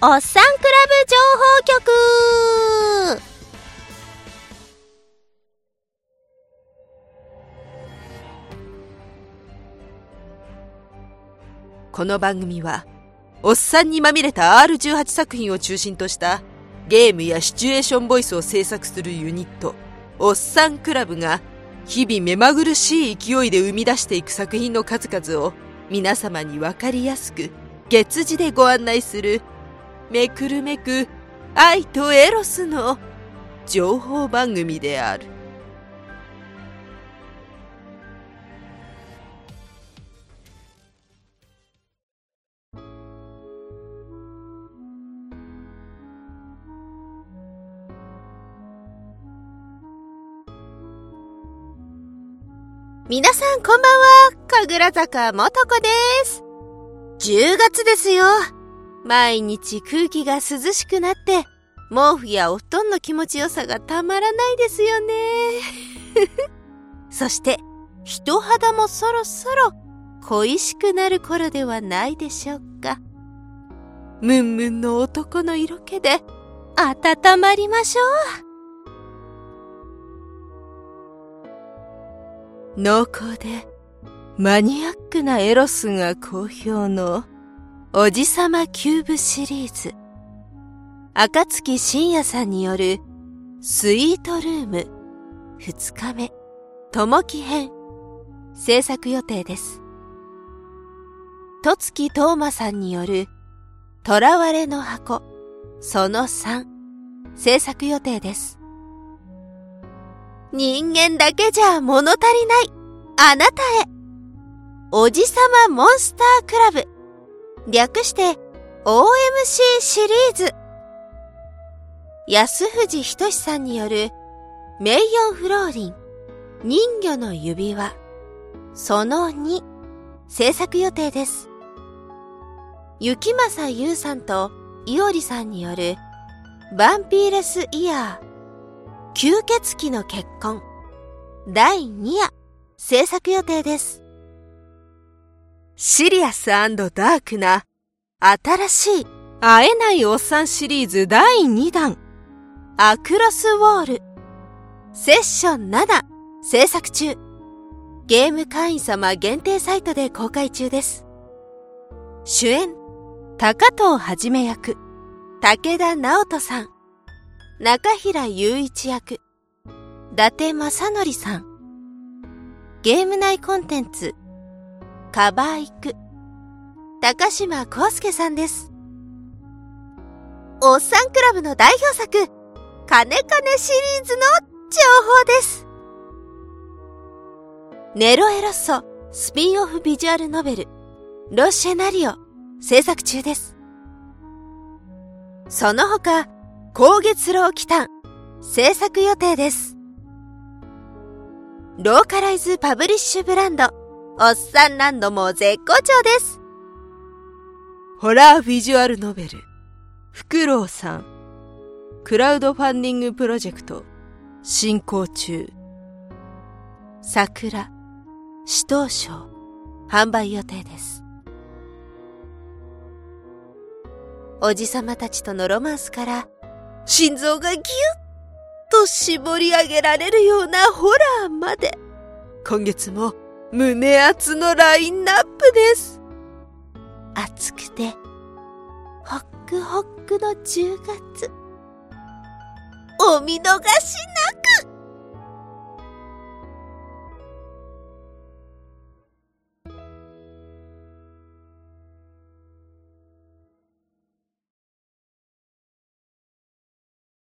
おっさんクラブ情報局。 この番組はおっさんにまみれた R18 作品を中心としたゲームやシチュエーションボイスを制作するユニットおっさんクラブが日々目まぐるしい勢いで生み出していく作品の数々を皆様に分かりやすく月次でご案内するめくるめく愛とエロスの情報番組である。 皆さんこんばんは、神楽坂もとこです。10月ですよ。毎日空気が涼しくなって、毛布やお布団の気持ちよさがたまらないですよね。そして、人肌もそろそろ恋しくなる頃ではないでしょうか。ムンムンの男の色気で温まりましょう。濃厚でマニアックなエロスが好評のおじさまキューブシリーズ、赤月真也さんによるスイートルーム2日目ともき編制作予定です。戸月東馬さんによる囚われの箱その3制作予定です。 人間だけじゃ物足りないあなたへ、おじさまモンスタークラブ、略して OMC シリーズ。安藤仁さんによるメイヨンフローリン人魚の指輪その2制作予定です。雪政優さんといおりさんによるバンピーレスイヤー吸血鬼の結婚第2夜制作予定です。 シリアス&ダークな新しい会えないおっさんシリーズ第2弾アクロスウォールセッション7制作中。ゲーム会員様限定サイトで公開中です。主演高藤はじめ役武田直人さん、中平雄一役伊達正則さん、ゲーム内コンテンツカバーイク高島康介さんです。おっさんクラブの代表作カネカネシリーズの情報です。ネロエロッソスピンオフビジュアルノベルロシェナリオ制作中です。その他光月楼奇譚制作予定です。ローカライズパブリッシュブランドおっさんランドも絶好調です。 ホラービジュアルノベルフクロウさんクラウドファンディングプロジェクト進行中。 桜紫桃賞販売予定です。おじさまたちとのロマンスから心臓がギュッと絞り上げられるようなホラーまで、 今月も胸熱のラインナップです。 熱くてホックホックの10月、お見逃しなく。